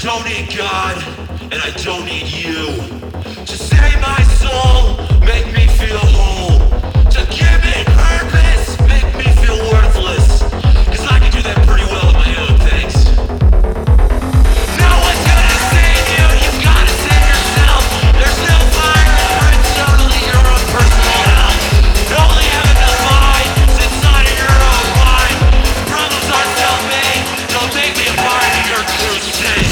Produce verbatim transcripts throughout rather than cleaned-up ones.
don't need God, and I don't need you to save my soul, make me feel whole, to give me purpose, make me feel worthless. Cause I can do that pretty well on my own, thanks. No one's gonna save you, you've gotta save yourself. There's no fire in brimstone, only your own personal hell. Only heaven to find, it's inside of your own mind. Problems are self-made, don't make me a part of your crusade.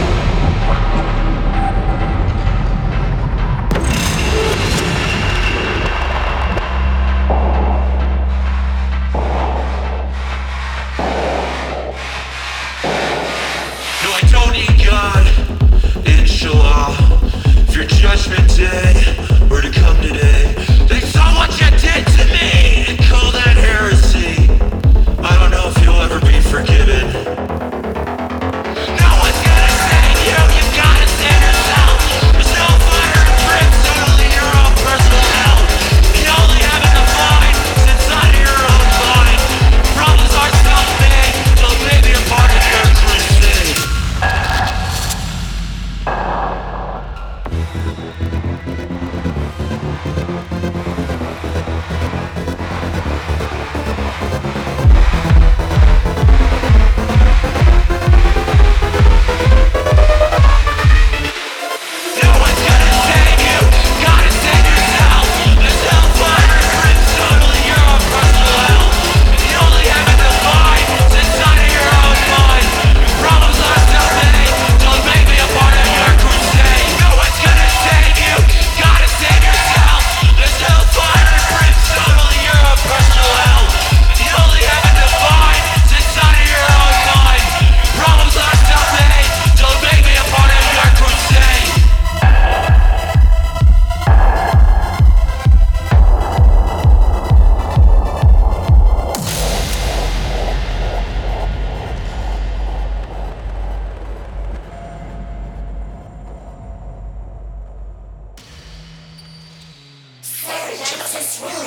No, I don't need God, inshallah. If your judgment day were to come today, they saw what you did to me and call that heresy. I don't know if you'll ever be forgiven. No one's gonna save you, you've gotta save yourself. There's no fire in brimstone, only your own personal hell. The only heaven to find is inside of your own mind. Problems are self-made, don't make me a part of your crusade. No one's gonna save you, gotta save yourself. There's no fire in brimstone, only your own personal hell. The only heaven to find is inside of your own mind. Problems are self-made, don't make me a part of your crusade. No one's gonna save you, gotta save yourself. There's no fire in brimstone, only your own personal hell. The only heaven to find is inside of your own mind. Problems are self-made, don't make me a part of your crusade. Genesis